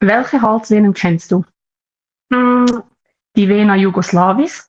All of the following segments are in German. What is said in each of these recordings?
Welche Halsvenen kennst du? Die Vena Jugoslavis,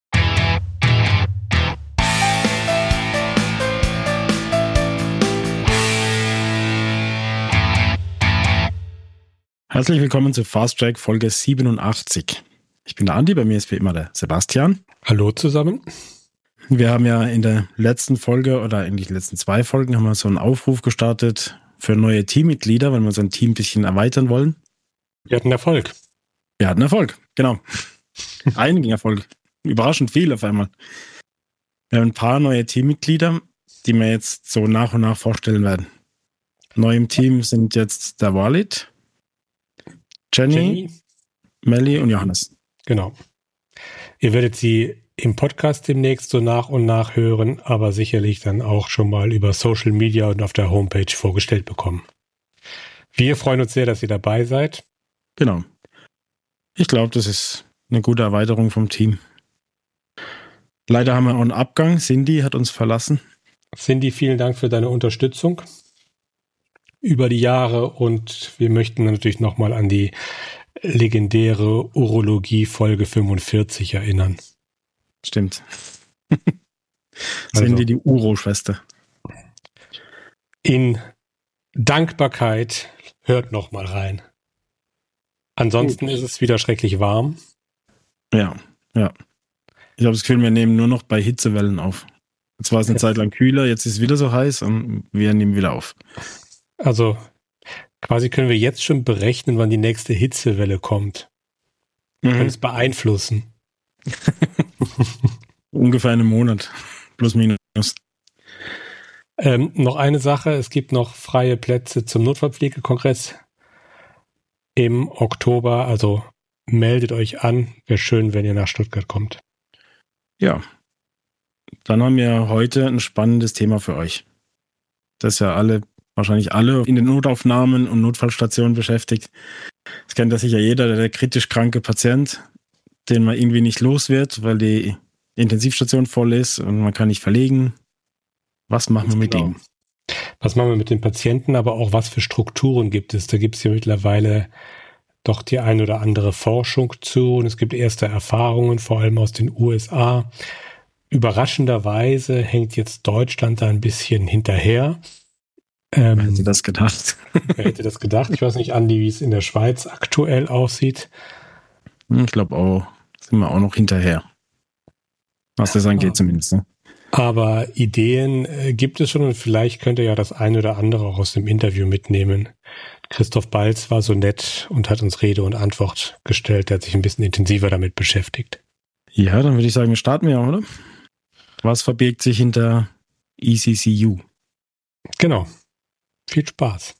Herzlich willkommen zu Fast Track Folge 87. Ich bin der Andi, bei mir ist wie immer der Sebastian. Hallo zusammen. Wir haben ja in der letzten Folge oder eigentlich die letzten 2 Folgen haben wir so einen Aufruf gestartet für neue Teammitglieder, weil wir unser Team ein bisschen erweitern wollen. Wir hatten Erfolg. Wir hatten Erfolg, genau. Einigen Erfolg. Überraschend viel auf einmal. Wir haben ein paar neue Teammitglieder, die wir jetzt so nach und nach vorstellen werden. Neu im Team sind jetzt der Walid, Jenny, Melli und Johannes. Genau. Ihr werdet sie im Podcast demnächst so nach und nach hören, aber sicherlich dann auch schon mal über Social Media und auf der Homepage vorgestellt bekommen. Wir freuen uns sehr, dass ihr dabei seid. Genau. Ich glaube, das ist eine gute Erweiterung vom Team. Leider haben wir auch einen Abgang. Cindy hat uns verlassen. Cindy, vielen Dank für deine Unterstützung über die Jahre und wir möchten natürlich nochmal an die legendäre Urologie Folge 45 erinnern. Stimmt. Cindy, die Uro-Schwester. In Dankbarkeit hört nochmal rein. Ansonsten ist es wieder schrecklich warm. Ja. Ich habe das Gefühl, wir nehmen nur noch bei Hitzewellen auf. Jetzt war es eine Zeit lang kühler, jetzt ist es wieder so heiß und wir nehmen wieder auf. Also quasi können wir jetzt schon berechnen, wann die nächste Hitzewelle kommt. Wir können es beeinflussen. Ungefähr einen Monat. Plus minus. Noch eine Sache, es gibt noch freie Plätze zum Notfallpflegekongress im Oktober, also meldet euch an. Wäre schön, wenn ihr nach Stuttgart kommt. Ja. Dann haben wir heute ein spannendes Thema für euch. Das ja wahrscheinlich alle in den Notaufnahmen und Notfallstationen beschäftigt. Das kennt ja sicher jeder, der kritisch kranke Patient, den man irgendwie nicht los wird, weil die Intensivstation voll ist und man kann nicht verlegen. Was machen wir mit ihm? Was machen wir mit den Patienten, aber auch was für Strukturen gibt es? Da gibt es ja mittlerweile doch die ein oder andere Forschung zu und es gibt erste Erfahrungen, vor allem aus den USA. Überraschenderweise hängt jetzt Deutschland da ein bisschen hinterher. Wer hätte das gedacht? Wer hätte das gedacht? Ich weiß nicht, Andi, wie es in der Schweiz aktuell aussieht. Ich glaube auch, sind wir auch noch hinterher. Was das angeht zumindest. Ne? Aber Ideen gibt es schon und vielleicht könnt ihr ja das eine oder andere auch aus dem Interview mitnehmen. Christoph Balz war so nett und hat uns Rede und Antwort gestellt. Der hat sich ein bisschen intensiver damit beschäftigt. Ja, dann würde ich sagen, starten wir, oder? Was verbirgt sich hinter ECCU? Genau. Viel Spaß.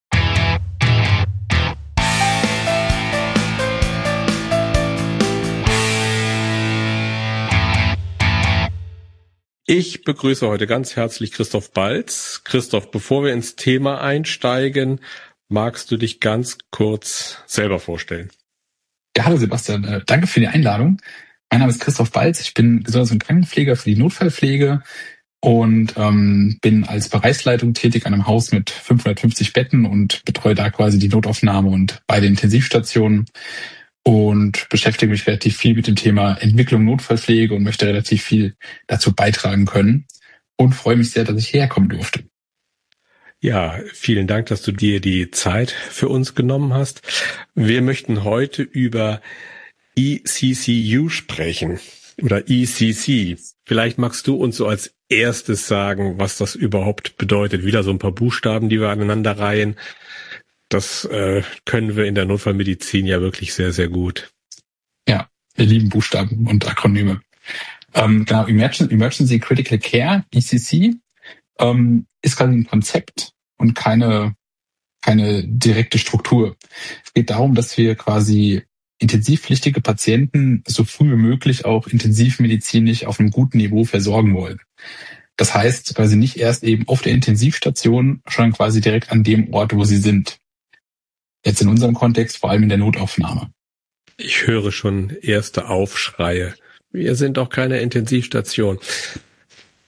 Ich begrüße heute ganz herzlich Christoph Balz. Christoph, bevor wir ins Thema einsteigen, magst du dich ganz kurz selber vorstellen? Ja, hallo Sebastian, danke für die Einladung. Mein Name ist Christoph Balz, ich bin Gesundheits- und Krankenpfleger für die Notfallpflege und bin als Bereichsleitung tätig an einem Haus mit 550 Betten und betreue da quasi die Notaufnahme und beide Intensivstationen und beschäftige mich relativ viel mit dem Thema Entwicklung Notfallpflege und möchte relativ viel dazu beitragen können und freue mich sehr, dass ich hierher kommen durfte. Ja, vielen Dank, dass du dir die Zeit für uns genommen hast. Wir möchten heute über ECCU sprechen oder ECC. Vielleicht magst du uns so als erstes sagen, was das überhaupt bedeutet. Wieder so ein paar Buchstaben, die wir aneinander reihen. Das können wir in der Notfallmedizin ja wirklich sehr, sehr gut. Ja, wir lieben Buchstaben und Akronyme. Genau, Emergency Critical Care, ECC, ist quasi ein Konzept und keine direkte Struktur. Es geht darum, dass wir quasi intensivpflichtige Patienten so früh wie möglich auch intensivmedizinisch auf einem guten Niveau versorgen wollen. Das heißt, quasi nicht erst eben auf der Intensivstation, sondern quasi direkt an dem Ort, wo sie sind. Jetzt in unserem Kontext vor allem in der Notaufnahme. Ich höre schon erste Aufschreie. Wir sind doch keine Intensivstation.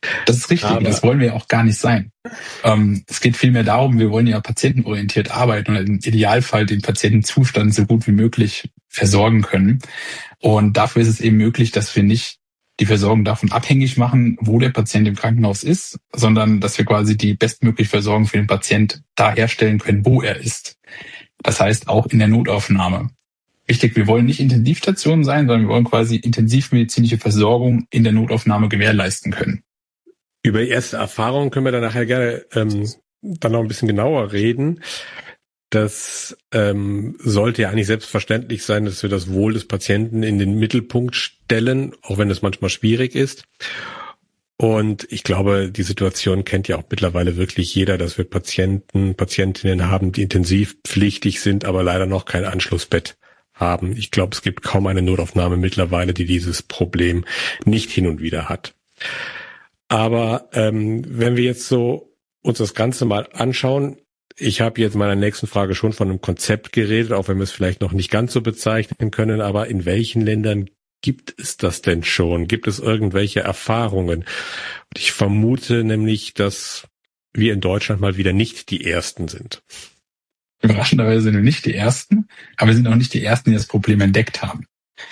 Das ist richtig, Aber das wollen wir ja auch gar nicht sein. Es geht vielmehr darum, wir wollen ja patientenorientiert arbeiten und im Idealfall den Patientenzustand so gut wie möglich versorgen können. Und dafür ist es eben möglich, dass wir nicht die Versorgung davon abhängig machen, wo der Patient im Krankenhaus ist, sondern dass wir quasi die bestmögliche Versorgung für den Patient da herstellen können, wo er ist. Das heißt auch in der Notaufnahme. Wichtig, wir wollen nicht Intensivstationen sein, sondern wir wollen quasi intensivmedizinische Versorgung in der Notaufnahme gewährleisten können. über die erste Erfahrung können wir dann nachher gerne dann noch ein bisschen genauer reden. Das sollte ja eigentlich selbstverständlich sein, dass wir das Wohl des Patienten in den Mittelpunkt stellen, auch wenn es manchmal schwierig ist. Und ich glaube, die Situation kennt ja auch mittlerweile wirklich jeder, dass wir Patientinnen haben, die intensivpflichtig sind, aber leider noch kein Anschlussbett haben. Ich glaube, es gibt kaum eine Notaufnahme mittlerweile, die dieses Problem nicht hin und wieder hat. Aber wenn wir jetzt so uns das Ganze mal anschauen, ich habe jetzt in meiner nächsten Frage schon von einem Konzept geredet, auch wenn wir es vielleicht noch nicht ganz so bezeichnen können, aber in welchen Ländern gibt es das denn schon? Gibt es irgendwelche Erfahrungen? Und ich vermute nämlich, dass wir in Deutschland mal wieder nicht die Ersten sind. Überraschenderweise sind wir nicht die Ersten, aber wir sind auch nicht die Ersten, die das Problem entdeckt haben.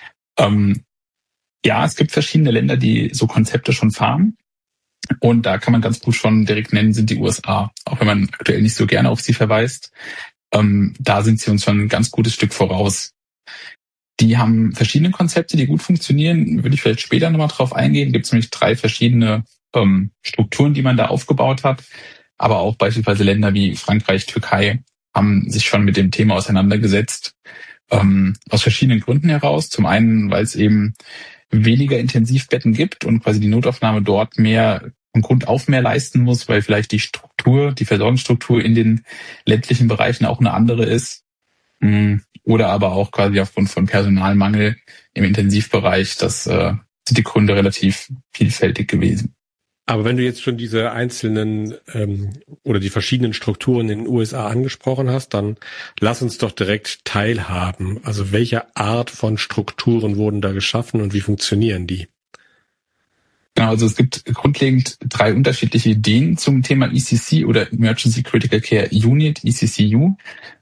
Ja, es gibt verschiedene Länder, die so Konzepte schon fahren. Und da kann man ganz gut schon direkt nennen, sind die USA. Auch wenn man aktuell nicht so gerne auf sie verweist. Da sind sie uns schon ein ganz gutes Stück voraus. Die haben verschiedene Konzepte, die gut funktionieren. Würde ich vielleicht später nochmal drauf eingehen. Gibt es nämlich 3 verschiedene Strukturen, die man da aufgebaut hat. Aber auch beispielsweise Länder wie Frankreich, Türkei haben sich schon mit dem Thema auseinandergesetzt. Aus verschiedenen Gründen heraus. Zum einen, weil es eben weniger Intensivbetten gibt und quasi die Notaufnahme dort mehr von Grund auf mehr leisten muss, weil vielleicht die Versorgungsstruktur in den ländlichen Bereichen auch eine andere ist. Oder aber auch quasi aufgrund von Personalmangel im Intensivbereich. Das sind die Gründe relativ vielfältig gewesen. Aber wenn du jetzt schon diese einzelnen oder die verschiedenen Strukturen in den USA angesprochen hast, dann lass uns doch direkt teilhaben. Also welche Art von Strukturen wurden da geschaffen und wie funktionieren die? Genau, also es gibt grundlegend 3 unterschiedliche Ideen zum Thema ECC oder Emergency Critical Care Unit, ECCU.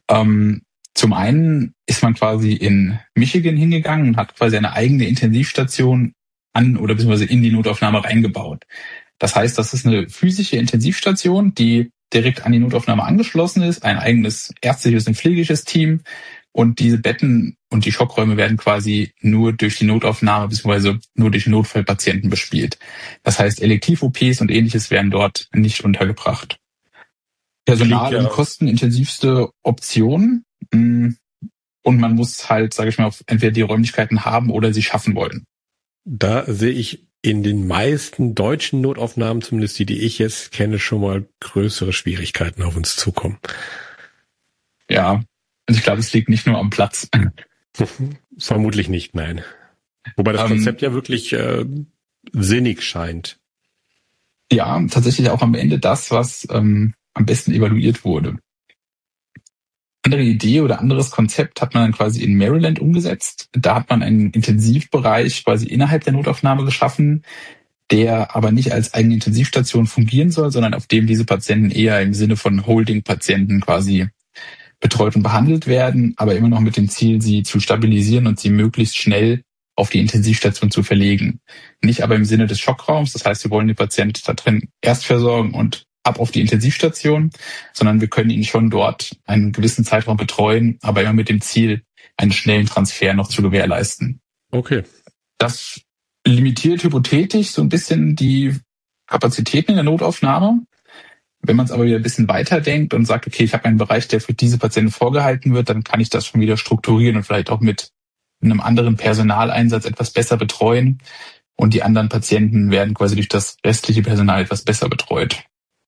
Zum einen ist man quasi in Michigan hingegangen und hat quasi eine eigene Intensivstation an oder beziehungsweise in die Notaufnahme reingebaut. Das heißt, das ist eine physische Intensivstation, die direkt an die Notaufnahme angeschlossen ist, ein eigenes ärztliches und pflegerisches Team. Und diese Betten und die Schockräume werden quasi nur durch die Notaufnahme bzw. nur durch Notfallpatienten bespielt. Das heißt, Elektiv-OPs und Ähnliches werden dort nicht untergebracht. Personal- und kostenintensivste Option. Und man muss halt, sage ich mal, entweder die Räumlichkeiten haben oder sie schaffen wollen. Da sehe ich in den meisten deutschen Notaufnahmen, zumindest die ich jetzt kenne, schon mal größere Schwierigkeiten auf uns zukommen. Ja, also ich glaube, es liegt nicht nur am Platz. Vermutlich nicht, nein. Wobei das Konzept ja wirklich sinnig scheint. Ja, tatsächlich auch am Ende das, was am besten evaluiert wurde. Andere Idee oder anderes Konzept hat man dann quasi in Maryland umgesetzt. Da hat man einen Intensivbereich quasi innerhalb der Notaufnahme geschaffen, der aber nicht als eigene Intensivstation fungieren soll, sondern auf dem diese Patienten eher im Sinne von Holding-Patienten quasi betreut und behandelt werden, aber immer noch mit dem Ziel, sie zu stabilisieren und sie möglichst schnell auf die Intensivstation zu verlegen. Nicht aber im Sinne des Schockraums, das heißt, wir wollen den Patienten da drin erst versorgen und ab auf die Intensivstation, sondern wir können ihn schon dort einen gewissen Zeitraum betreuen, aber immer mit dem Ziel, einen schnellen Transfer noch zu gewährleisten. Okay. Das limitiert hypothetisch so ein bisschen die Kapazitäten in der Notaufnahme. Wenn man es aber wieder ein bisschen weiterdenkt und sagt, okay, ich habe einen Bereich, der für diese Patienten vorgehalten wird, dann kann ich das schon wieder strukturieren und vielleicht auch mit einem anderen Personaleinsatz etwas besser betreuen. Und die anderen Patienten werden quasi durch das restliche Personal etwas besser betreut.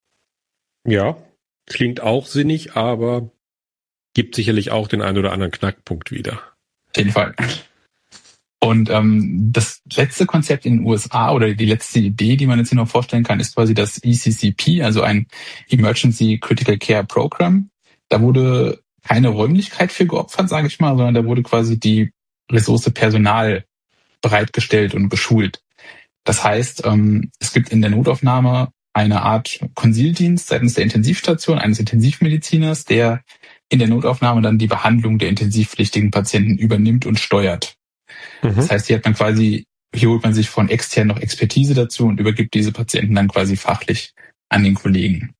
Ja, klingt auch sinnig, aber gibt sicherlich auch den einen oder anderen Knackpunkt wieder. Auf jeden Fall. Und das letzte Konzept in den USA oder die letzte Idee, die man jetzt hier noch vorstellen kann, ist quasi das ECCP, also ein Emergency Critical Care Program. Da wurde keine Räumlichkeit für geopfert, sage ich mal, sondern da wurde quasi die Ressource Personal bereitgestellt und geschult. Das heißt, es gibt in der Notaufnahme eine Art Konsildienst seitens der Intensivstation, eines Intensivmediziners, der in der Notaufnahme dann die Behandlung der intensivpflichtigen Patienten übernimmt und steuert. Das heißt, hier holt man sich von extern noch Expertise dazu und übergibt diese Patienten dann quasi fachlich an den Kollegen.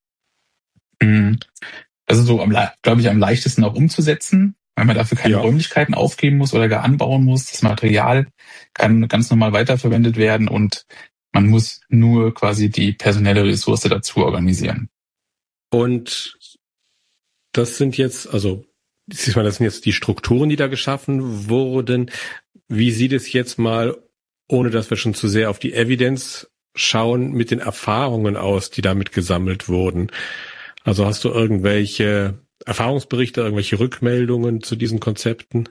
Das ist so, glaube ich, am leichtesten auch umzusetzen, weil man dafür keine Räumlichkeiten aufgeben muss oder gar anbauen muss. Das Material kann ganz normal weiterverwendet werden und man muss nur quasi die personelle Ressource dazu organisieren. Und das sind jetzt die Strukturen, die da geschaffen wurden. Wie sieht es jetzt mal, ohne dass wir schon zu sehr auf die Evidenz schauen, mit den Erfahrungen aus, die damit gesammelt wurden? Also hast du irgendwelche Erfahrungsberichte, irgendwelche Rückmeldungen zu diesen Konzepten?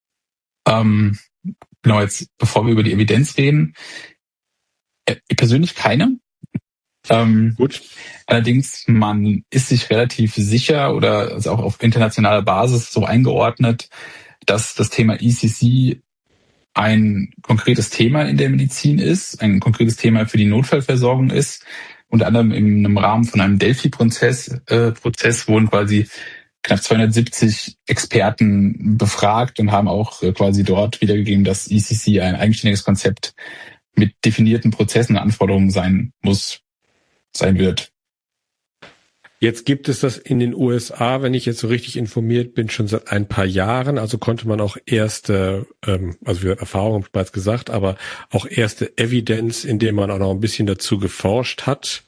Genau, jetzt bevor wir über die Evidenz reden, persönlich keine. Gut. Allerdings, man ist sich relativ sicher oder also auch auf internationaler Basis so eingeordnet, dass das Thema ECC ein konkretes Thema in der Medizin ist, ein konkretes Thema für die Notfallversorgung ist. Unter anderem im Rahmen von einem Delphi-Prozess wurden quasi knapp 270 Experten befragt und haben auch quasi dort wiedergegeben, dass ECC ein eigenständiges Konzept mit definierten Prozessen und Anforderungen sein wird. Jetzt gibt es das in den USA, wenn ich jetzt so richtig informiert bin, schon seit ein paar Jahren. Also konnte man auch erste, also wir haben Erfahrungen bereits gesagt, aber auch erste Evidenz, indem man auch noch ein bisschen dazu geforscht hat,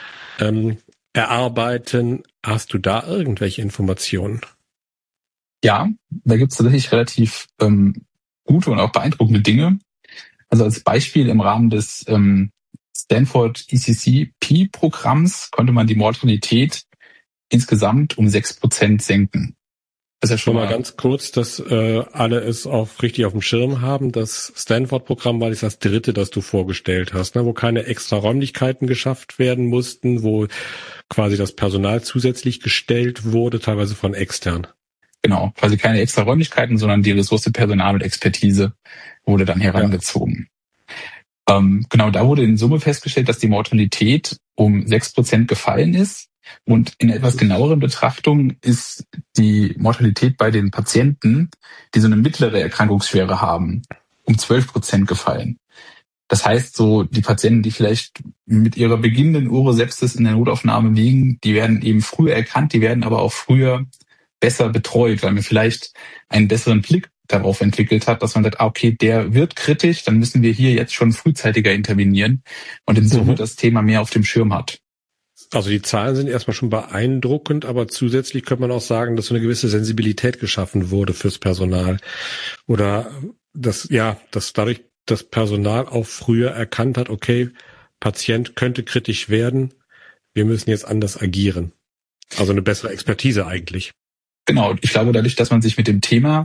erarbeiten. Hast du da irgendwelche Informationen? Ja, da gibt es tatsächlich relativ gute und auch beeindruckende Dinge. Also als Beispiel im Rahmen des Stanford ECCP-Programms konnte man die Mortalität insgesamt um 6% senken. Das ist ja schon mal ganz kurz, dass alle es auch richtig auf dem Schirm haben. Das Stanford-Programm war das dritte, das du vorgestellt hast, ne? Wo keine extra Räumlichkeiten geschafft werden mussten, wo quasi das Personal zusätzlich gestellt wurde, teilweise von extern. Genau, quasi keine extra Räumlichkeiten, sondern die Ressource Personal mit Expertise wurde dann herangezogen. Genau, da wurde in Summe festgestellt, dass die Mortalität um 6% gefallen ist. Und in etwas genaueren Betrachtung ist die Mortalität bei den Patienten, die so eine mittlere Erkrankungsschwere haben, um 12% gefallen. Das heißt, so die Patienten, die vielleicht mit ihrer beginnenden Urosepsis in der Notaufnahme liegen, die werden eben früher erkannt, die werden aber auch früher besser betreut, weil man vielleicht einen besseren Blick darauf entwickelt hat, dass man sagt, okay, der wird kritisch, dann müssen wir hier jetzt schon frühzeitiger intervenieren und in Summe das Thema mehr auf dem Schirm hat. Also die Zahlen sind erstmal schon beeindruckend, aber zusätzlich könnte man auch sagen, dass so eine gewisse Sensibilität geschaffen wurde fürs Personal. Oder dass dadurch das Personal auch früher erkannt hat, okay, Patient könnte kritisch werden, wir müssen jetzt anders agieren. Also eine bessere Expertise eigentlich. Genau, ich glaube, dadurch, dass man sich mit dem Thema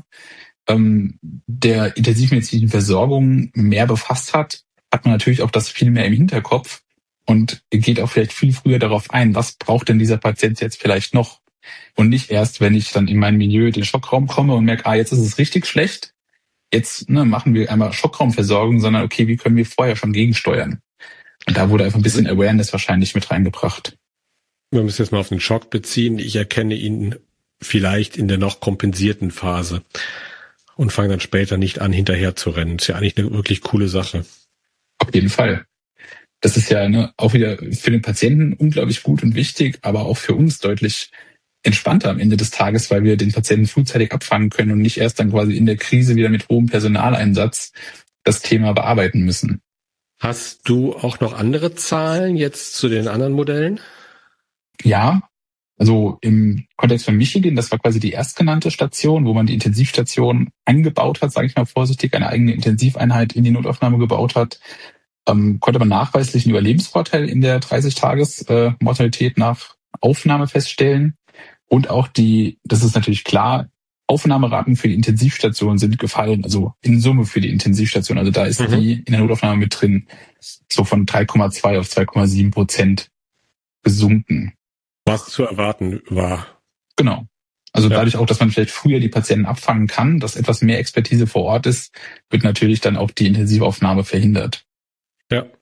der intensivmedizinischen Versorgung mehr befasst hat, hat man natürlich auch das viel mehr im Hinterkopf und geht auch vielleicht viel früher darauf ein, was braucht denn dieser Patient jetzt vielleicht noch? Und nicht erst, wenn ich dann in mein Milieu, den Schockraum komme und merke, jetzt ist es richtig schlecht, jetzt machen wir einmal Schockraumversorgung, sondern okay, wie können wir vorher schon gegensteuern? Und da wurde einfach ein bisschen Awareness wahrscheinlich mit reingebracht. Wir müssen jetzt mal auf den Schock beziehen. Ich erkenne ihn vielleicht in der noch kompensierten Phase und fange dann später nicht an, hinterher zu rennen. Ist ja eigentlich eine wirklich coole Sache. Auf jeden Fall. Das ist ja auch wieder für den Patienten unglaublich gut und wichtig, aber auch für uns deutlich entspannter am Ende des Tages, weil wir den Patienten frühzeitig abfangen können und nicht erst dann quasi in der Krise wieder mit hohem Personaleinsatz das Thema bearbeiten müssen. Hast du auch noch andere Zahlen jetzt zu den anderen Modellen? Ja, also im Kontext von Michigan, das war quasi die erstgenannte Station, wo man die Intensivstation eingebaut hat, sage ich mal vorsichtig, eine eigene Intensiveinheit in die Notaufnahme gebaut hat, konnte man nachweislich einen Überlebensvorteil in der 30-Tages-Mortalität nach Aufnahme feststellen. Und auch das ist natürlich klar, Aufnahmeraten für die Intensivstation sind gefallen, also in Summe für die Intensivstation. Also da ist die in der Notaufnahme mit drin, so von 3,2 auf 2,7% gesunken. Was zu erwarten war. Genau. Also dadurch auch, dass man vielleicht früher die Patienten abfangen kann, dass etwas mehr Expertise vor Ort ist, wird natürlich dann auch die Intensivaufnahme verhindert. Ja.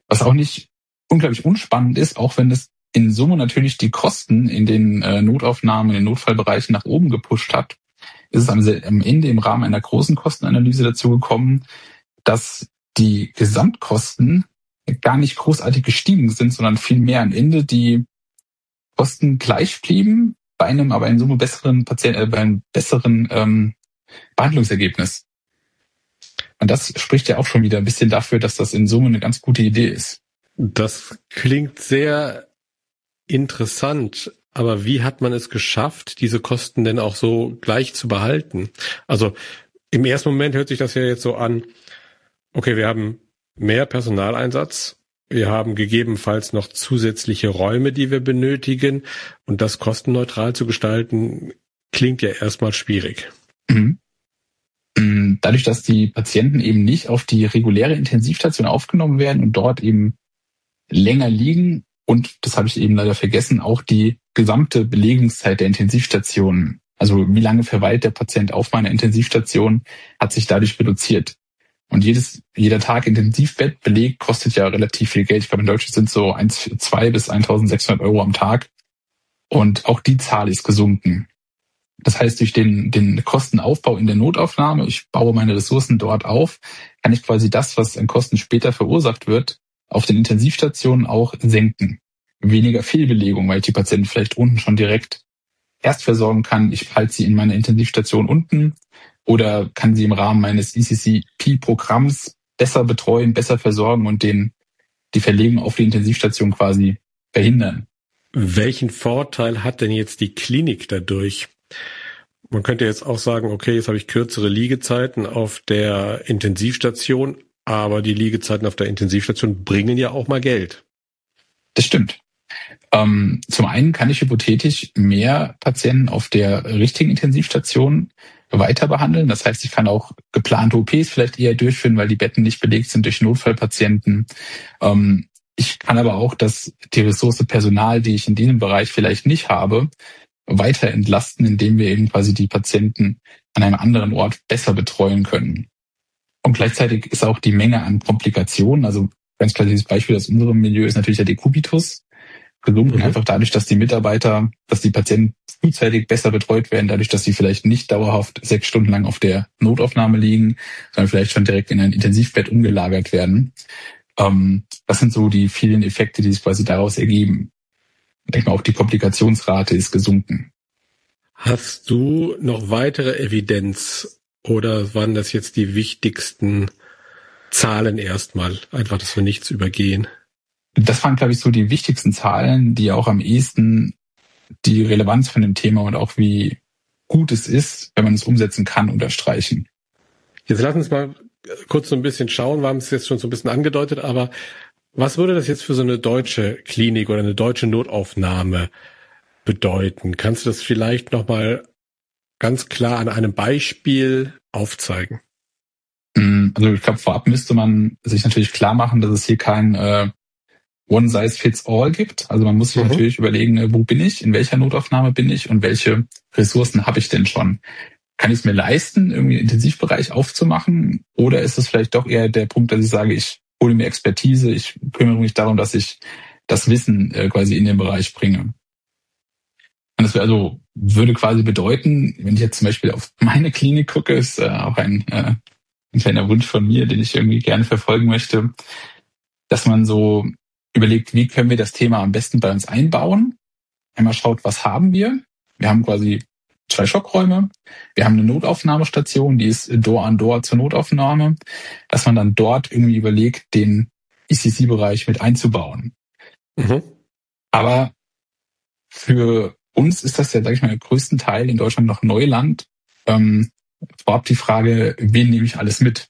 Was auch nicht unglaublich unspannend ist, auch wenn es in Summe natürlich die Kosten in den Notaufnahmen, in den Notfallbereichen nach oben gepusht hat, ist es am Ende im Rahmen einer großen Kostenanalyse dazu gekommen, dass die Gesamtkosten gar nicht großartig gestiegen sind, sondern vielmehr am Ende die Kosten gleich blieben, bei einem aber in Summe besseren bei einem besseren Behandlungsergebnis. Und das spricht ja auch schon wieder ein bisschen dafür, dass das in Summe eine ganz gute Idee ist. Das klingt sehr interessant, aber wie hat man es geschafft, diese Kosten denn auch so gleich zu behalten? Also im ersten Moment hört sich das ja jetzt so an, okay, wir haben mehr Personaleinsatz, wir haben gegebenenfalls noch zusätzliche Räume, die wir benötigen, und das kostenneutral zu gestalten, klingt ja erstmal schwierig. Mhm. Dadurch, dass die Patienten eben nicht auf die reguläre Intensivstation aufgenommen werden und dort eben länger liegen, und das habe ich eben leider vergessen, auch die gesamte Belegungszeit der Intensivstation, also wie lange verweilt der Patient auf meiner Intensivstation, hat sich dadurch reduziert. Und jeder Tag Intensivbett belegt kostet ja relativ viel Geld. Ich glaube, in Deutschland sind so 2 bis 1.600 Euro am Tag. Und auch die Zahl ist gesunken. Das heißt, durch den Kostenaufbau in der Notaufnahme, ich baue meine Ressourcen dort auf, kann ich quasi das, was an Kosten später verursacht wird, auf den Intensivstationen auch senken. Weniger Fehlbelegung, weil ich die Patienten vielleicht unten schon direkt erst versorgen kann. Ich halte sie in meiner Intensivstation unten oder kann sie im Rahmen meines ECCP-Programms besser betreuen, besser versorgen und die Verlegung auf die Intensivstation quasi verhindern. Welchen Vorteil hat denn jetzt die Klinik dadurch? Man könnte jetzt auch sagen, okay, jetzt habe ich kürzere Liegezeiten auf der Intensivstation, aber die Liegezeiten auf der Intensivstation bringen ja auch mal Geld. Das stimmt. Zum einen kann ich hypothetisch mehr Patienten auf der richtigen Intensivstation weiter behandeln. Das heißt, ich kann auch geplante OPs vielleicht eher durchführen, weil die Betten nicht belegt sind durch Notfallpatienten. Ich kann aber auch die Ressource Personal, die ich in diesem Bereich vielleicht nicht habe, weiter entlasten, indem wir eben quasi die Patienten an einem anderen Ort besser betreuen können. Und gleichzeitig ist auch die Menge an Komplikationen, also ganz klassisches Beispiel aus unserem Milieu ist natürlich der Dekubitus, gesunken, einfach dadurch, dass die Patienten frühzeitig besser betreut werden, dadurch, dass sie vielleicht nicht dauerhaft 6 Stunden lang auf der Notaufnahme liegen, sondern vielleicht schon direkt in ein Intensivbett umgelagert werden. Das sind so die vielen Effekte, die sich quasi daraus ergeben. Ich denke mal, auch die Komplikationsrate ist gesunken. Hast du noch weitere Evidenz oder waren das jetzt die wichtigsten Zahlen erstmal? Einfach, dass wir nichts übergehen. Das waren, glaube ich, so die wichtigsten Zahlen, die auch am ehesten die Relevanz von dem Thema und auch wie gut es ist, wenn man es umsetzen kann, unterstreichen. Jetzt lass uns mal kurz so ein bisschen schauen. Wir haben es jetzt schon so ein bisschen angedeutet, aber was würde das jetzt für so eine deutsche Klinik oder eine deutsche Notaufnahme bedeuten? Kannst du das vielleicht nochmal ganz klar an einem Beispiel aufzeigen? Also ich glaube, vorab müsste man sich natürlich klar machen, dass es hier kein One-Size-Fits-all gibt. Also man muss sich natürlich überlegen, wo bin ich, in welcher Notaufnahme bin ich und welche Ressourcen habe ich denn schon? Kann ich es mir leisten, irgendwie einen Intensivbereich aufzumachen? Oder ist es vielleicht doch eher der Punkt, dass ich sage, ich hole mir Expertise, ich kümmere mich darum, dass ich das Wissen quasi in den Bereich bringe. Und das würde quasi bedeuten, wenn ich jetzt zum Beispiel auf meine Klinik gucke, ist auch ein kleiner Wunsch von mir, den ich irgendwie gerne verfolgen möchte, dass man so überlegt, wie können wir das Thema am besten bei uns einbauen. Einmal schaut, was haben wir? Wir haben quasi 2 Schockräume. Wir haben eine Notaufnahmestation, die ist Door-an-Door zur Notaufnahme, dass man dann dort irgendwie überlegt, den ECC-Bereich mit einzubauen. Aber für uns ist das ja, sage ich mal, im größten Teil in Deutschland noch Neuland. Vorab die Frage, wen nehme ich alles mit?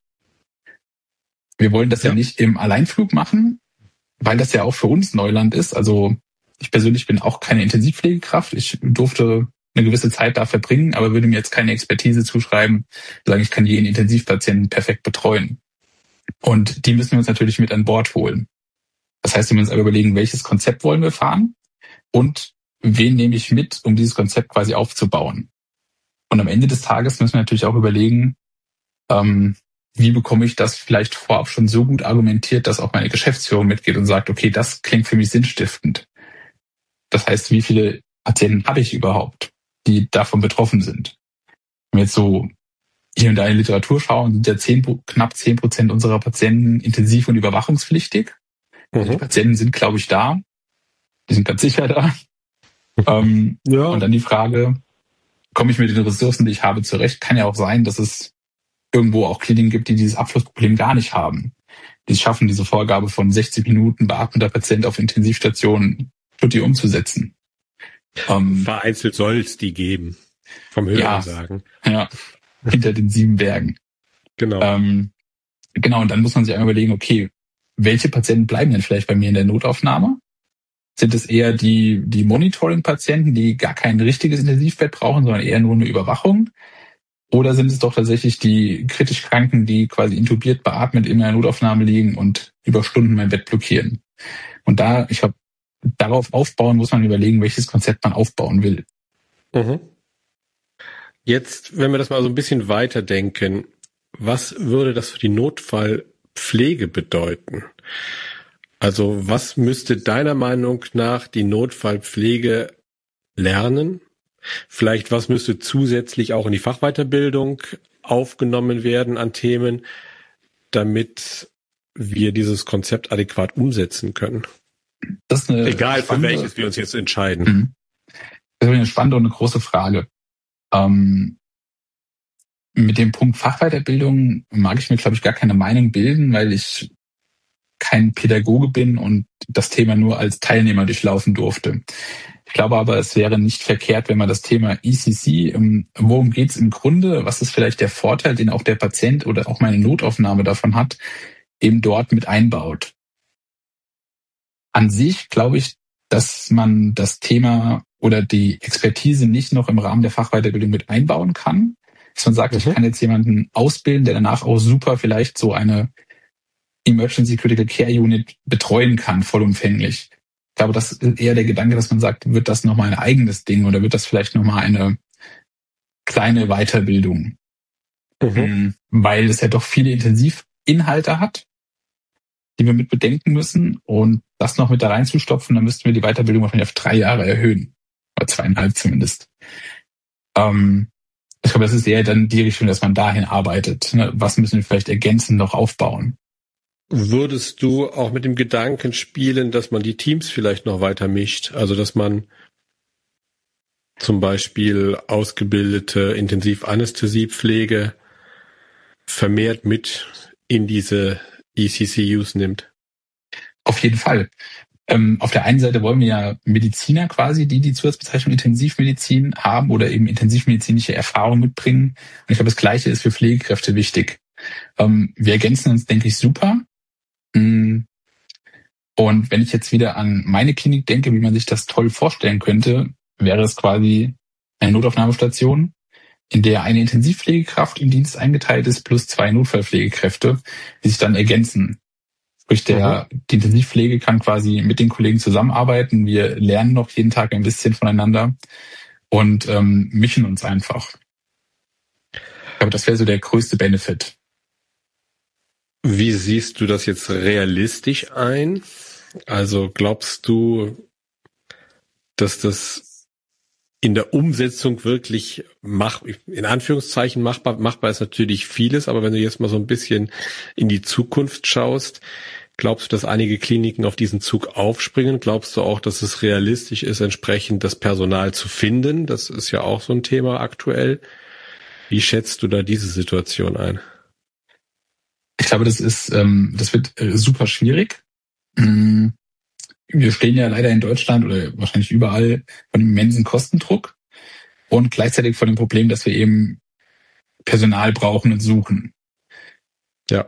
Wir wollen das ja nicht im Alleinflug machen, weil das ja auch für uns Neuland ist. Also ich persönlich bin auch keine Intensivpflegekraft. Ich durfte eine gewisse Zeit da verbringen, aber würde mir jetzt keine Expertise zuschreiben, sagen, ich kann jeden Intensivpatienten perfekt betreuen. Und die müssen wir uns natürlich mit an Bord holen. Das heißt, wir müssen uns aber überlegen, welches Konzept wollen wir fahren und wen nehme ich mit, um dieses Konzept quasi aufzubauen. Und am Ende des Tages müssen wir natürlich auch überlegen, wie bekomme ich das vielleicht vorab schon so gut argumentiert, dass auch meine Geschäftsführung mitgeht und sagt, okay, das klingt für mich sinnstiftend. Das heißt, wie viele Patienten habe ich überhaupt, die davon betroffen sind? Wenn wir jetzt so hier und da in die Literatur schauen, sind ja knapp 10% unserer Patienten intensiv- und überwachungspflichtig. Die Patienten sind, glaube ich, da. Die sind ganz sicher da. Und dann die Frage, komme ich mit den Ressourcen, die ich habe, zurecht? Kann ja auch sein, dass es irgendwo auch Kliniken gibt, die dieses Abflussproblem gar nicht haben. Die es schaffen, diese Vorgabe von 60 Minuten beatmender Patient auf Intensivstation tutti umzusetzen. Vereinzelt soll es die geben. Vom Hören sagen. Ja, hinter den 7 Bergen. Genau. Genau, und dann muss man sich einmal überlegen, okay, welche Patienten bleiben denn vielleicht bei mir in der Notaufnahme? Sind es eher die Monitoring-Patienten, die gar kein richtiges Intensivbett brauchen, sondern eher nur eine Überwachung? Oder sind es doch tatsächlich die kritisch Kranken, die quasi intubiert, beatmet in einer Notaufnahme liegen und über Stunden mein Bett blockieren? Und darauf aufbauen muss man überlegen, welches Konzept man aufbauen will. Jetzt, wenn wir das mal so ein bisschen weiterdenken, was würde das für die Notfallpflege bedeuten? Also was müsste deiner Meinung nach die Notfallpflege lernen? Vielleicht was müsste zusätzlich auch in die Fachweiterbildung aufgenommen werden an Themen, damit wir dieses Konzept adäquat umsetzen können? Das ist eine Egal, für welches wir uns jetzt entscheiden. Das ist eine spannende und eine große Frage. Mit dem Punkt Fachweiterbildung mag ich mir, glaube ich, gar keine Meinung bilden, weil ich kein Pädagoge bin und das Thema nur als Teilnehmer durchlaufen durfte. Ich glaube aber, es wäre nicht verkehrt, wenn man das Thema ECC, worum geht es im Grunde, was ist vielleicht der Vorteil, den auch der Patient oder auch meine Notaufnahme davon hat, eben dort mit einbaut. An sich glaube ich, dass man das Thema oder die Expertise nicht noch im Rahmen der Fachweiterbildung mit einbauen kann. Dass man sagt, ich kann jetzt jemanden ausbilden, der danach auch super vielleicht so eine Emergency Critical Care Unit betreuen kann, vollumfänglich. Ich glaube, das ist eher der Gedanke, dass man sagt, wird das nochmal ein eigenes Ding oder wird das vielleicht nochmal eine kleine Weiterbildung? Weil es ja doch viele Intensivinhalte hat, die wir mit bedenken müssen. Und das noch mit da reinzustopfen, dann müssten wir die Weiterbildung wahrscheinlich auf 3 Jahre erhöhen. Oder 2,5 zumindest. Ich glaube, das ist eher dann die Richtung, dass man dahin arbeitet. Was müssen wir vielleicht ergänzend noch aufbauen? Würdest du auch mit dem Gedanken spielen, dass man die Teams vielleicht noch weiter mischt? Also, dass man zum Beispiel ausgebildete Intensivanästhesiepflege vermehrt mit in diese ECCUs nimmt? Auf jeden Fall. Auf der einen Seite wollen wir ja Mediziner quasi, die Zusatzbezeichnung Intensivmedizin haben oder eben intensivmedizinische Erfahrung mitbringen. Und ich glaube, das Gleiche ist für Pflegekräfte wichtig. Wir ergänzen uns, denke ich, super. Und wenn ich jetzt wieder an meine Klinik denke, wie man sich das toll vorstellen könnte, wäre es quasi eine Notaufnahmestation, in der eine Intensivpflegekraft im Dienst eingeteilt ist, plus 2 Notfallpflegekräfte, die sich dann ergänzen. Sprich, die Intensivpflege kann quasi mit den Kollegen zusammenarbeiten. Wir lernen noch jeden Tag ein bisschen voneinander und mischen uns einfach. Ich glaube, das wäre so der größte Benefit. Wie siehst du das jetzt realistisch ein? Also glaubst du, dass das in der Umsetzung wirklich in Anführungszeichen machbar ist natürlich vieles, aber wenn du jetzt mal so ein bisschen in die Zukunft schaust, glaubst du, dass einige Kliniken auf diesen Zug aufspringen? Glaubst du auch, dass es realistisch ist, entsprechend das Personal zu finden? Das ist ja auch so ein Thema aktuell. Wie schätzt du da diese Situation ein? Ich glaube, das wird super schwierig. Wir stehen ja leider in Deutschland oder wahrscheinlich überall von einem immensen Kostendruck und gleichzeitig vor dem Problem, dass wir eben Personal brauchen und suchen. Ja.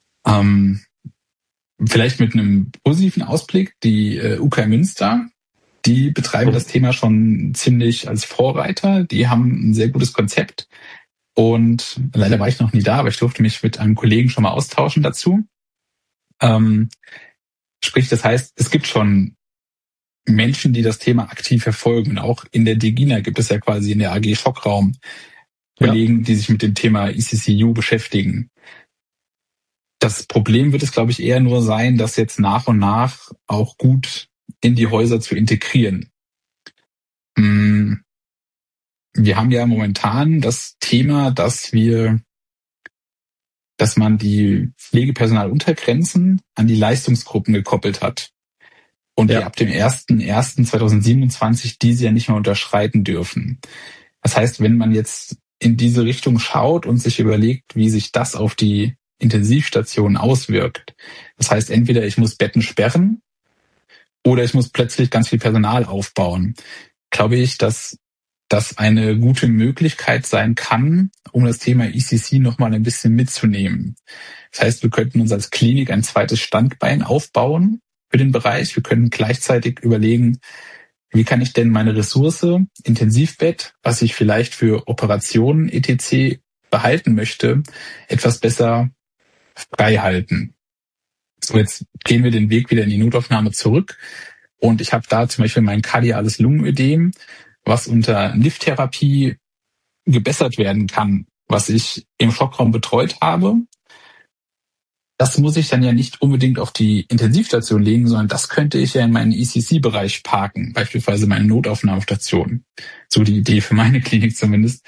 Vielleicht mit einem positiven Ausblick, die UK Münster, die betreiben das Thema schon ziemlich als Vorreiter. Die haben ein sehr gutes Konzept. Und leider war ich noch nie da, aber ich durfte mich mit einem Kollegen schon mal austauschen dazu. Sprich, das heißt, es gibt schon Menschen, die das Thema aktiv verfolgen. Auch in der DGINA gibt es ja quasi in der AG Schockraum Kollegen, die sich mit dem Thema ECCU beschäftigen. Das Problem wird es, glaube ich, eher nur sein, das jetzt nach und nach auch gut in die Häuser zu integrieren. Wir haben ja momentan das Thema, dass man die Pflegepersonaluntergrenzen an die Leistungsgruppen gekoppelt hat. Und wir ab dem 01.01.2027 diese ja nicht mehr unterschreiten dürfen. Das heißt, wenn man jetzt in diese Richtung schaut und sich überlegt, wie sich das auf die Intensivstationen auswirkt. Das heißt, entweder ich muss Betten sperren oder ich muss plötzlich ganz viel Personal aufbauen. Glaube ich, dass das eine gute Möglichkeit sein kann, um das Thema ECC nochmal ein bisschen mitzunehmen. Das heißt, wir könnten uns als Klinik ein zweites Standbein aufbauen für den Bereich. Wir können gleichzeitig überlegen, wie kann ich denn meine Ressource, Intensivbett, was ich vielleicht für Operationen etc. behalten möchte, etwas besser frei halten. So, jetzt gehen wir den Weg wieder in die Notaufnahme zurück und ich habe da zum Beispiel mein kardiales Lungenödem, was unter NIF-Therapie gebessert werden kann, was ich im Schockraum betreut habe. Das muss ich dann ja nicht unbedingt auf die Intensivstation legen, sondern das könnte ich ja in meinen ECC-Bereich parken, beispielsweise meine Notaufnahmestation. So die Idee für meine Klinik zumindest.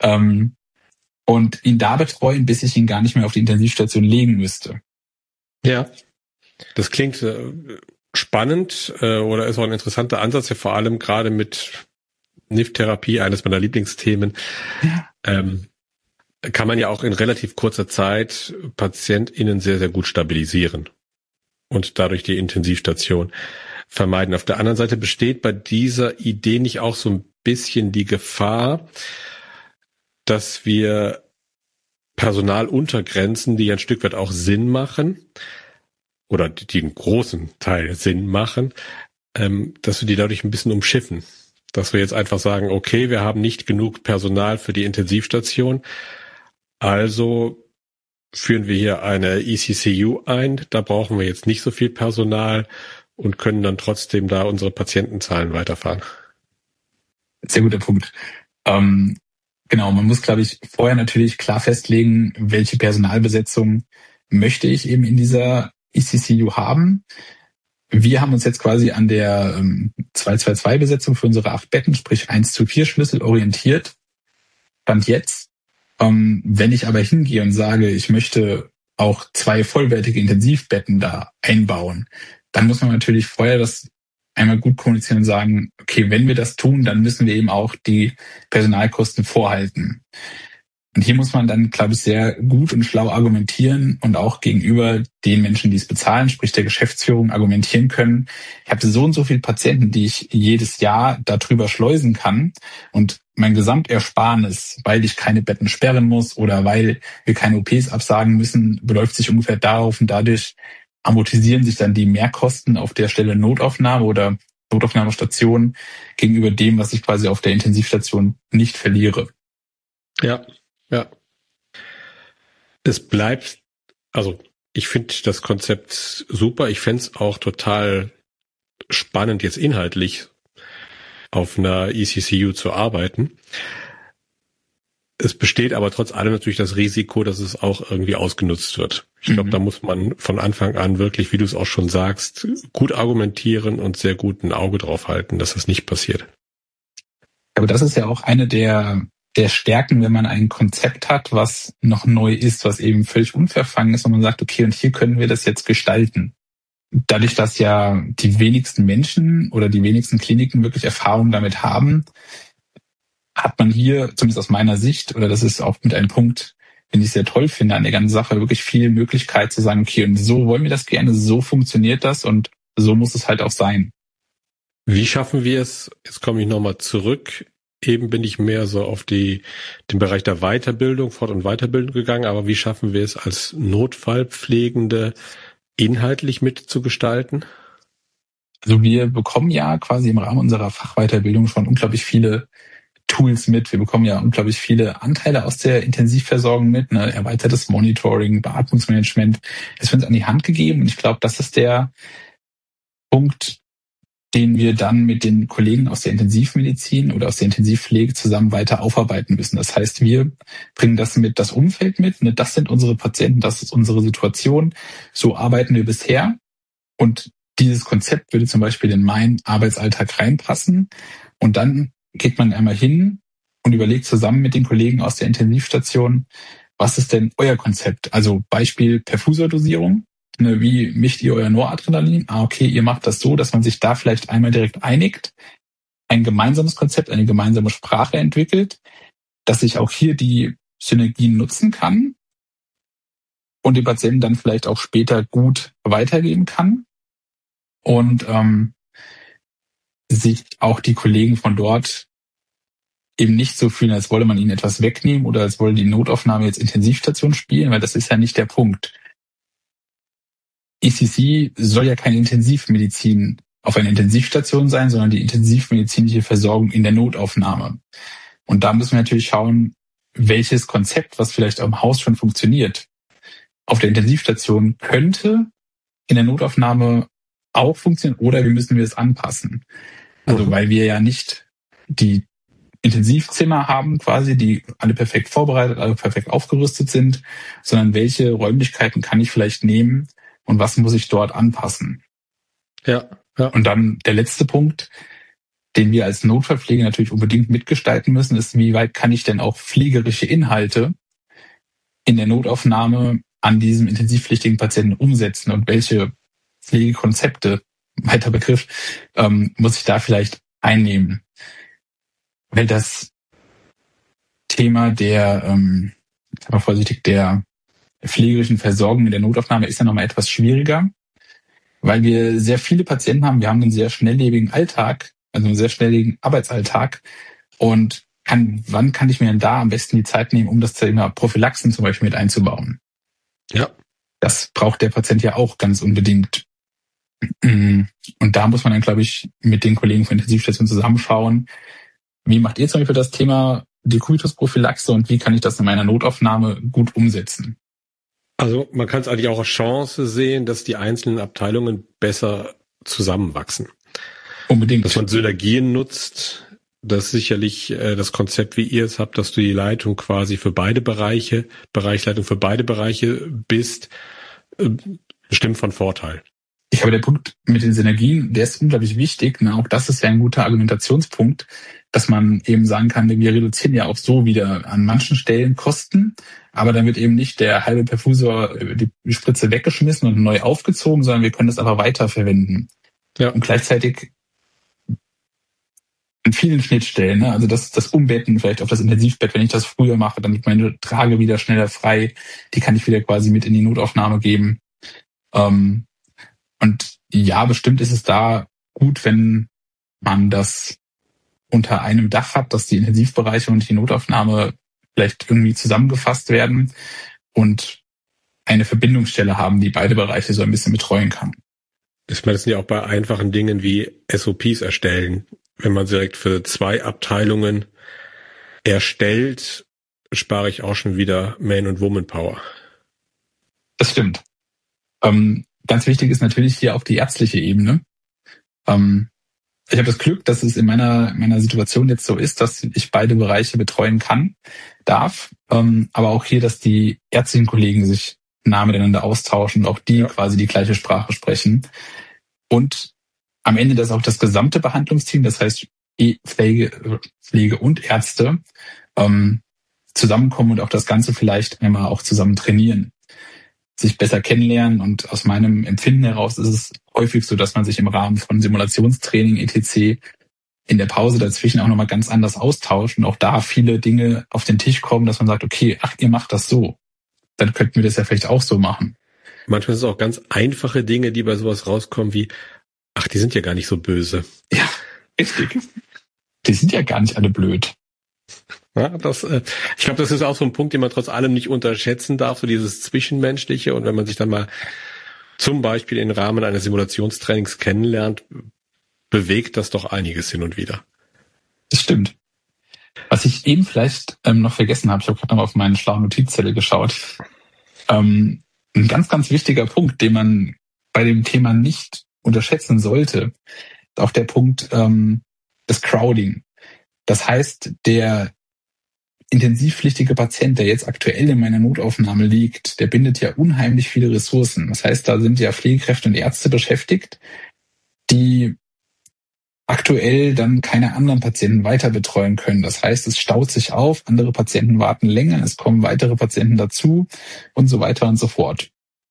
Und ihn da betreuen, bis ich ihn gar nicht mehr auf die Intensivstation legen müsste. Ja, das klingt spannend oder ist auch ein interessanter Ansatz, ja vor allem gerade mit NIF-Therapie, eines meiner Lieblingsthemen. Ja. Kann man ja auch in relativ kurzer Zeit PatientInnen sehr, sehr gut stabilisieren und dadurch die Intensivstation vermeiden. Auf der anderen Seite besteht bei dieser Idee nicht auch so ein bisschen die Gefahr, dass wir Personaluntergrenzen, die ein Stück weit auch Sinn machen, oder die einen großen Teil Sinn machen, dass wir die dadurch ein bisschen umschiffen. Dass wir jetzt einfach sagen, okay, wir haben nicht genug Personal für die Intensivstation, also führen wir hier eine ECCU ein, da brauchen wir jetzt nicht so viel Personal und können dann trotzdem da unsere Patientenzahlen weiterfahren. Sehr guter Punkt. Genau, man muss, glaube ich, vorher natürlich klar festlegen, welche Personalbesetzung möchte ich eben in dieser ECCU haben. Wir haben uns jetzt quasi an der 222-Besetzung für unsere 8 Betten, sprich 1:4 Schlüssel orientiert. Stand jetzt. Wenn ich aber hingehe und sage, ich möchte auch 2 vollwertige Intensivbetten da einbauen, dann muss man natürlich vorher das einmal gut kommunizieren und sagen, okay, wenn wir das tun, dann müssen wir eben auch die Personalkosten vorhalten. Und hier muss man dann, glaube ich, sehr gut und schlau argumentieren und auch gegenüber den Menschen, die es bezahlen, sprich der Geschäftsführung, argumentieren können. Ich habe so und so viele Patienten, die ich jedes Jahr darüber schleusen kann und mein Gesamtersparnis, weil ich keine Betten sperren muss oder weil wir keine OPs absagen müssen, beläuft sich ungefähr darauf und dadurch amortisieren sich dann die Mehrkosten auf der Stelle Notaufnahme oder Notaufnahmestation gegenüber dem, was ich quasi auf der Intensivstation nicht verliere. Ja. Ja. Es bleibt, also ich finde das Konzept super. Ich fände es auch total spannend, jetzt inhaltlich auf einer ECCU zu arbeiten. Es besteht aber trotz allem natürlich das Risiko, dass es auch irgendwie ausgenutzt wird. Ich glaube, da muss man von Anfang an wirklich, wie du es auch schon sagst, gut argumentieren und sehr gut ein Auge drauf halten, dass das nicht passiert. Aber das ist ja auch eine der Stärken, wenn man ein Konzept hat, was noch neu ist, was eben völlig unverfangen ist und man sagt, okay, und hier können wir das jetzt gestalten. Dadurch, dass ja die wenigsten Menschen oder die wenigsten Kliniken wirklich Erfahrung damit haben, hat man hier, zumindest aus meiner Sicht, oder das ist auch mit einem Punkt, den ich sehr toll finde an der ganzen Sache, wirklich viel Möglichkeit zu sagen, okay, und so wollen wir das gerne, so funktioniert das und so muss es halt auch sein. Wie schaffen wir es, jetzt komme ich nochmal zurück, eben bin ich mehr so auf den Bereich der Weiterbildung, Fort- und Weiterbildung gegangen, aber wie schaffen wir es als Notfallpflegende inhaltlich mitzugestalten? Also wir bekommen ja quasi im Rahmen unserer Fachweiterbildung schon unglaublich viele Tools mit. Wir bekommen ja unglaublich viele Anteile aus der Intensivversorgung mit, ne? Erweitertes Monitoring, Beatmungsmanagement. Das wird uns an die Hand gegeben und ich glaube, das ist der Punkt, den wir dann mit den Kollegen aus der Intensivmedizin oder aus der Intensivpflege zusammen weiter aufarbeiten müssen. Das heißt, wir bringen das Umfeld mit, ne? Das sind unsere Patienten, das ist unsere Situation, so arbeiten wir bisher und dieses Konzept würde zum Beispiel in meinen Arbeitsalltag reinpassen und dann geht man einmal hin und überlegt zusammen mit den Kollegen aus der Intensivstation, was ist denn euer Konzept? Also Beispiel Perfusordosierung. Wie mischt ihr euer Noradrenalin? Okay, ihr macht das so, dass man sich da vielleicht einmal direkt einigt, ein gemeinsames Konzept, eine gemeinsame Sprache entwickelt, dass ich auch hier die Synergien nutzen kann und den Patienten dann vielleicht auch später gut weitergeben kann und sich auch die Kollegen von dort eben nicht so fühlen, als wolle man ihnen etwas wegnehmen oder als wolle die Notaufnahme jetzt Intensivstation spielen, weil das ist ja nicht der Punkt. ECC soll ja keine Intensivmedizin auf einer Intensivstation sein, sondern die intensivmedizinische Versorgung in der Notaufnahme. Und da müssen wir natürlich schauen, welches Konzept, was vielleicht am Haus schon funktioniert, auf der Intensivstation könnte in der Notaufnahme auch funktionieren oder wir müssen es anpassen. Also weil wir ja nicht die Intensivzimmer haben quasi, die alle perfekt vorbereitet, alle perfekt aufgerüstet sind, sondern welche Räumlichkeiten kann ich vielleicht nehmen und was muss ich dort anpassen. Ja. Und dann der letzte Punkt, den wir als Notfallpflege natürlich unbedingt mitgestalten müssen, ist, wie weit kann ich denn auch pflegerische Inhalte in der Notaufnahme an diesem intensivpflichtigen Patienten umsetzen und welche Pflegekonzepte, weiter Begriff, muss ich da vielleicht einnehmen. Weil das Thema der pflegerischen Versorgung in der Notaufnahme ist ja nochmal etwas schwieriger, weil wir sehr viele Patienten haben. Wir haben einen sehr schnelllebigen Alltag, also einen sehr schnelllebigen Arbeitsalltag. Und wann kann ich mir denn da am besten die Zeit nehmen, um das Thema Prophylaxen zum Beispiel mit einzubauen? Ja. Das braucht der Patient ja auch ganz unbedingt. Und da muss man dann, glaube ich, mit den Kollegen von Intensivstationen zusammenschauen. Wie macht ihr zum Beispiel das Thema Dekubitusprophylaxe und wie kann ich das in meiner Notaufnahme gut umsetzen? Also man kann es eigentlich auch als Chance sehen, dass die einzelnen Abteilungen besser zusammenwachsen. Unbedingt. Dass man Synergien nutzt. Das ist sicherlich das Konzept, wie ihr es habt, dass du die Leitung quasi für beide Bereiche, Bereichsleitung für beide Bereiche bist, bestimmt von Vorteil. Ich glaube, der Punkt mit den Synergien, der ist unglaublich wichtig. Auch das ist ja ein guter Argumentationspunkt, dass man eben sagen kann, wir reduzieren ja auch so wieder an manchen Stellen Kosten, aber dann wird eben nicht der halbe Perfusor die Spritze weggeschmissen und neu aufgezogen, sondern wir können das aber weiterverwenden. Ja. Und gleichzeitig an vielen Schnittstellen, also das Umbetten vielleicht auf das Intensivbett, wenn ich das früher mache, dann liegt meine Trage wieder schneller frei, die kann ich wieder quasi mit in die Notaufnahme geben. Und ja, bestimmt ist es da gut, wenn man das unter einem Dach hat, dass die Intensivbereiche und die Notaufnahme vielleicht irgendwie zusammengefasst werden und eine Verbindungsstelle haben, die beide Bereiche so ein bisschen betreuen kann. Ich meine, das sind ja auch bei einfachen Dingen wie SOPs erstellen. Wenn man direkt für 2 Abteilungen erstellt, spare ich auch schon wieder Man- und Woman-Power. Das stimmt. Ganz wichtig ist natürlich hier auch die ärztliche Ebene. Ich habe das Glück, dass es in meiner Situation jetzt so ist, dass ich beide Bereiche betreuen darf. Aber auch hier, dass die ärztlichen Kollegen sich nah miteinander austauschen und auch die quasi die gleiche Sprache sprechen. Und am Ende das auch das gesamte Behandlungsteam, das heißt Pflege und Ärzte, zusammenkommen und auch das Ganze vielleicht einmal auch zusammen trainieren, sich besser kennenlernen. Und aus meinem Empfinden heraus ist es häufig so, dass man sich im Rahmen von Simulationstraining etc. in der Pause dazwischen auch nochmal ganz anders austauscht und auch da viele Dinge auf den Tisch kommen, dass man sagt, okay, ihr macht das so. Dann könnten wir das ja vielleicht auch so machen. Manchmal sind es auch ganz einfache Dinge, die bei sowas rauskommen wie, die sind ja gar nicht so böse. Ja, richtig. Die sind ja gar nicht alle blöd. Ja, ich glaube, das ist auch so ein Punkt, den man trotz allem nicht unterschätzen darf, so dieses Zwischenmenschliche. Und wenn man sich dann mal zum Beispiel im Rahmen eines Simulationstrainings kennenlernt, bewegt das doch einiges hin und wieder. Das stimmt. Was ich eben vielleicht noch vergessen habe, ich habe gerade noch mal auf meine schlaue Notizzettel geschaut. Ein ganz, ganz wichtiger Punkt, den man bei dem Thema nicht unterschätzen sollte, auch der Punkt das Crowding. Das heißt, der intensivpflichtige Patient, der jetzt aktuell in meiner Notaufnahme liegt, der bindet ja unheimlich viele Ressourcen. Das heißt, da sind ja Pflegekräfte und Ärzte beschäftigt, die aktuell dann keine anderen Patienten weiter betreuen können. Das heißt, es staut sich auf, andere Patienten warten länger, es kommen weitere Patienten dazu und so weiter und so fort.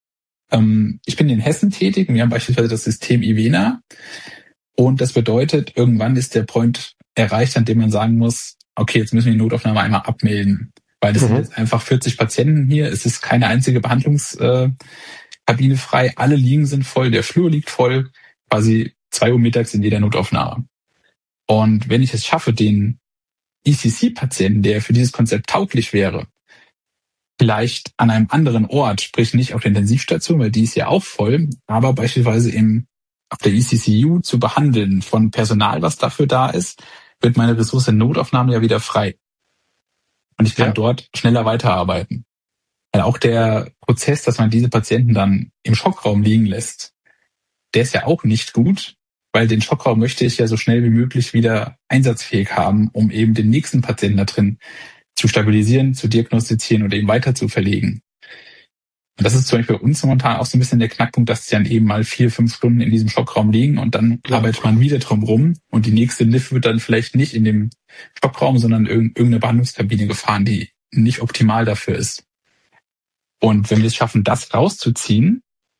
Ich bin in Hessen tätig und wir haben beispielsweise das System Ivena und das bedeutet, irgendwann ist der Point erreicht, an dem man sagen muss, okay, jetzt müssen wir die Notaufnahme einmal abmelden, weil das sind jetzt einfach 40 Patienten hier, es ist keine einzige Behandlungskabine frei, alle Liegen sind voll, der Flur liegt voll, quasi 2 Uhr mittags in jeder Notaufnahme. Und wenn ich es schaffe, den ECC-Patienten, der für dieses Konzept tauglich wäre, vielleicht an einem anderen Ort, sprich nicht auf der Intensivstation, weil die ist ja auch voll, aber beispielsweise auf der ECCU zu behandeln von Personal, was dafür da ist, wird meine Ressource in Notaufnahme ja wieder frei. Und ich kann dort schneller weiterarbeiten. Weil auch der Prozess, dass man diese Patienten dann im Schockraum liegen lässt, der ist ja auch nicht gut, weil den Schockraum möchte ich ja so schnell wie möglich wieder einsatzfähig haben, um eben den nächsten Patienten da drin zu stabilisieren, zu diagnostizieren und eben weiter zu verlegen. Und das ist zum Beispiel bei uns momentan auch so ein bisschen der Knackpunkt, dass sie dann eben mal 4-5 Stunden in diesem Schockraum liegen und dann arbeitet man wieder drum rum und die nächste NIF wird dann vielleicht nicht in dem Schockraum, sondern irgendeine Behandlungskabine gefahren, die nicht optimal dafür ist. Und wenn wir es schaffen, das rauszuziehen,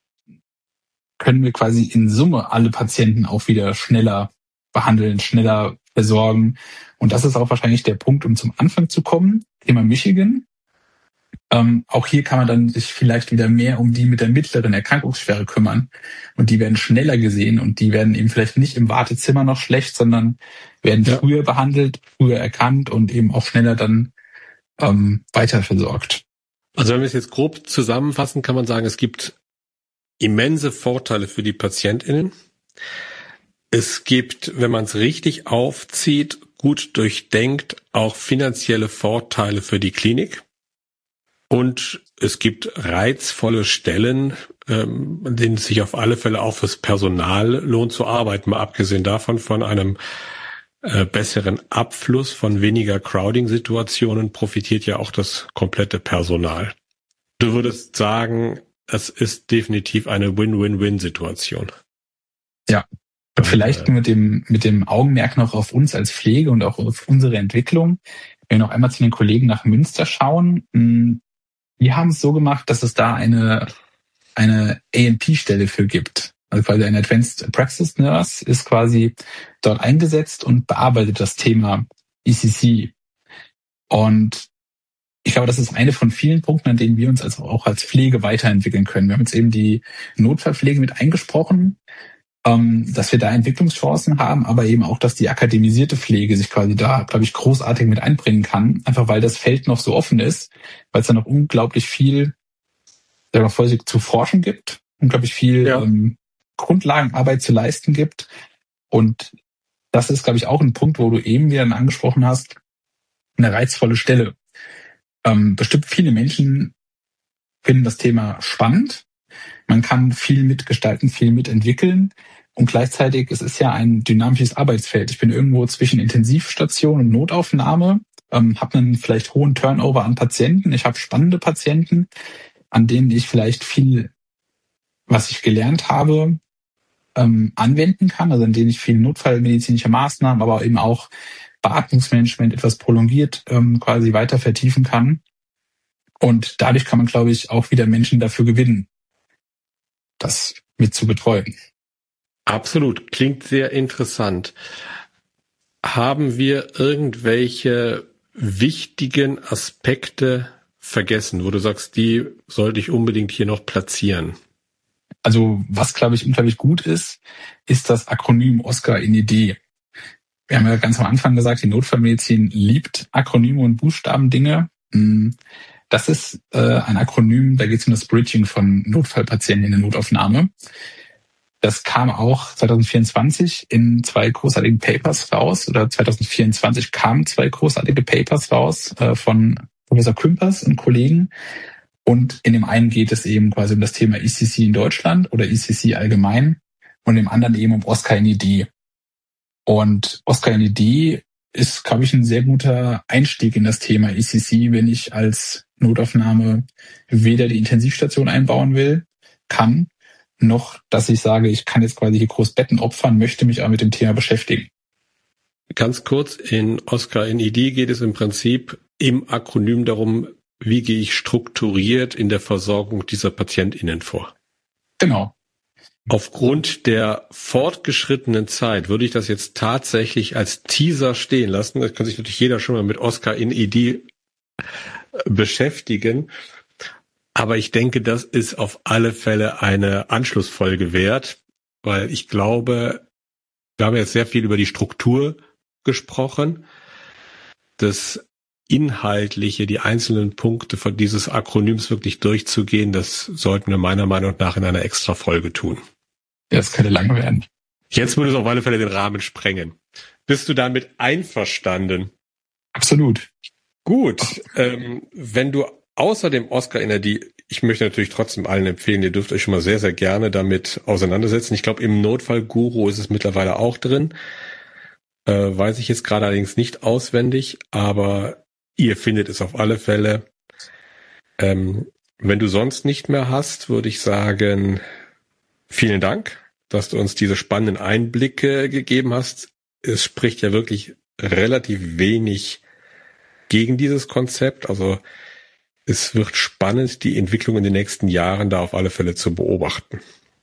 können wir quasi in Summe alle Patienten auch wieder schneller behandeln, schneller versorgen. Und das ist auch wahrscheinlich der Punkt, um zum Anfang zu kommen. Thema Michigan. Auch hier kann man dann sich vielleicht wieder mehr um die mit der mittleren Erkrankungsschwere kümmern. Und die werden schneller gesehen und die werden eben vielleicht nicht im Wartezimmer noch schlecht, sondern werden früher behandelt, früher erkannt und eben auch schneller dann weiter versorgt. Also wenn wir es jetzt grob zusammenfassen, kann man sagen, es gibt immense Vorteile für die PatientInnen. Es gibt, wenn man es richtig aufzieht, gut durchdenkt, auch finanzielle Vorteile für die Klinik. Und es gibt reizvolle Stellen, an denen es sich auf alle Fälle auch fürs Personal lohnt zu arbeiten, mal abgesehen davon von einem besseren Abfluss von weniger Crowding-Situationen profitiert ja auch das komplette Personal. Du würdest sagen, es ist definitiv eine Win-Win-Win-Situation. Ja, vielleicht mit dem Augenmerk noch auf uns als Pflege und auch auf unsere Entwicklung. Wenn wir noch einmal zu den Kollegen nach Münster schauen, die haben es so gemacht, dass es da eine A&P-Stelle für gibt. Also quasi ein Advanced Praxis Nurse ist quasi dort eingesetzt und bearbeitet das Thema ECC. Und ich glaube, das ist eine von vielen Punkten, an denen wir uns auch als Pflege weiterentwickeln können. Wir haben jetzt eben die Notfallpflege mit eingesprochen, dass wir da Entwicklungschancen haben, aber eben auch, dass die akademisierte Pflege sich quasi da, glaube ich, großartig mit einbringen kann. Einfach weil das Feld noch so offen ist, weil es da noch unglaublich viel zu forschen gibt, unglaublich viel Grundlagenarbeit zu leisten gibt. Und das ist, glaube ich, auch ein Punkt, wo du eben wieder angesprochen hast, eine reizvolle Stelle. Bestimmt viele Menschen finden das Thema spannend. Man kann viel mitgestalten, viel mitentwickeln. Und gleichzeitig, es ist ja ein dynamisches Arbeitsfeld. Ich bin irgendwo zwischen Intensivstation und Notaufnahme, habe einen vielleicht hohen Turnover an Patienten. Ich habe spannende Patienten, an denen ich vielleicht viel, was ich gelernt habe, anwenden kann. Also an denen ich viel notfallmedizinische Maßnahmen, aber eben auch Beatmungsmanagement etwas prolongiert quasi weiter vertiefen kann. Und dadurch kann man, glaube ich, auch wieder Menschen dafür gewinnen, das mit zu betreuen. Absolut. Klingt sehr interessant. Haben wir irgendwelche wichtigen Aspekte vergessen, wo du sagst, die sollte ich unbedingt hier noch platzieren? Also was, glaube ich, unglaublich gut ist das Akronym OSCAR-NED. Wir haben ja ganz am Anfang gesagt, die Notfallmedizin liebt Akronyme und Buchstabendinge. Das ist ein Akronym, da geht es um das Bridging von Notfallpatienten in der Notaufnahme. Das kam auch 2024 in 2 großartigen Papers raus, oder 2024 kamen 2 großartige Papers raus von Professor Kümpers und Kollegen. Und in dem einen geht es eben quasi um das Thema ECC in Deutschland oder ECC allgemein und im anderen eben um OSCAR-NED. Und Oscar NED ist, glaube ich, ein sehr guter Einstieg in das Thema ECC, wenn ich als Notaufnahme weder die Intensivstation einbauen kann, noch, dass ich sage, ich kann jetzt quasi hier groß Betten opfern, möchte mich aber mit dem Thema beschäftigen. Ganz kurz, in Oscar NED geht es im Prinzip im Akronym darum, wie gehe ich strukturiert in der Versorgung dieser PatientInnen vor? Genau. Aufgrund der fortgeschrittenen Zeit würde ich das jetzt tatsächlich als Teaser stehen lassen. Da kann sich natürlich jeder schon mal mit Oscar NED beschäftigen. Aber ich denke, das ist auf alle Fälle eine Anschlussfolge wert, weil ich glaube, wir haben jetzt sehr viel über die Struktur gesprochen. Das Inhaltliche, die einzelnen Punkte von dieses Akronyms wirklich durchzugehen, das sollten wir meiner Meinung nach in einer extra Folge tun. Ja, das könnte lange werden. Jetzt würde es auf alle Fälle den Rahmen sprengen. Bist du damit einverstanden? Absolut. Gut. Wenn du außer dem Oscar NED, ich möchte natürlich trotzdem allen empfehlen, ihr dürft euch schon mal sehr, sehr gerne damit auseinandersetzen. Ich glaube, im Notfallguru ist es mittlerweile auch drin. Weiß ich jetzt gerade allerdings nicht auswendig, aber ihr findet es auf alle Fälle. Wenn du sonst nicht mehr hast, würde ich sagen, vielen Dank, dass du uns diese spannenden Einblicke gegeben hast. Es spricht ja wirklich relativ wenig gegen dieses Konzept. Also es wird spannend, die Entwicklung in den nächsten Jahren da auf alle Fälle zu beobachten.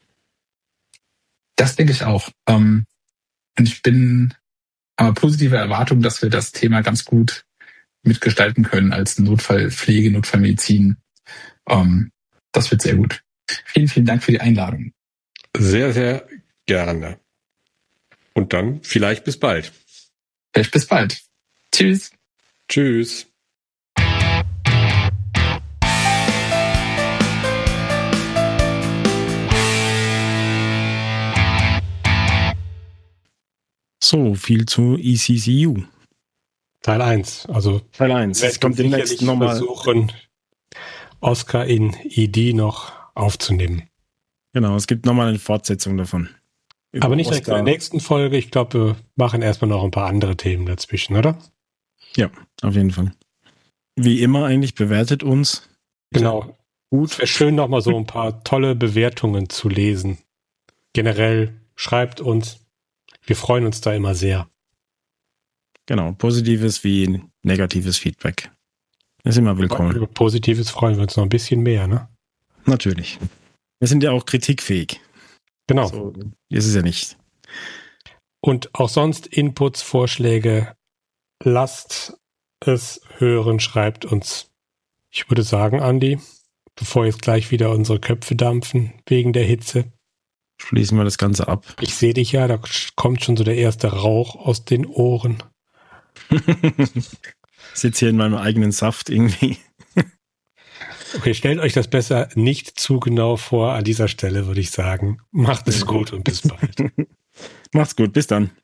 Das denke ich auch. Und ich bin aber positive Erwartung, dass wir das Thema ganz gut mitgestalten können als Notfallpflege, Notfallmedizin. Das wird sehr gut. Vielen, vielen Dank für die Einladung. Sehr, sehr gerne. Und dann vielleicht bis bald. Vielleicht bis bald. Tschüss. Tschüss. So, viel zu ECCU. Teil 1. Also Teil 1. Es kommt demnächst nochmal. Versuchen, Oscar in ED noch aufzunehmen. Genau, es gibt nochmal eine Fortsetzung davon. Aber nicht direkt in der nächsten Folge. Ich glaube, wir machen erstmal noch ein paar andere Themen dazwischen, oder? Ja, auf jeden Fall. Wie immer eigentlich, bewertet uns. Genau. Gut, wäre schön, nochmal so ein paar tolle Bewertungen zu lesen. Generell schreibt uns. Wir freuen uns da immer sehr. Genau, positives wie negatives Feedback. Ist immer willkommen. Über Positives freuen wir uns noch ein bisschen mehr, ne? Natürlich. Wir sind ja auch kritikfähig. Genau. So ist es ja nicht. Und auch sonst Inputs, Vorschläge, lasst es hören, schreibt uns. Ich würde sagen, Andi, bevor jetzt gleich wieder unsere Köpfe dampfen wegen der Hitze. Schließen wir das Ganze ab. Ich sehe dich ja, da kommt schon so der erste Rauch aus den Ohren. Ich sitze hier in meinem eigenen Saft irgendwie. Okay, stellt euch das besser nicht zu genau vor an dieser Stelle, würde ich sagen. Macht es gut und bis bald. Macht's gut, bis dann.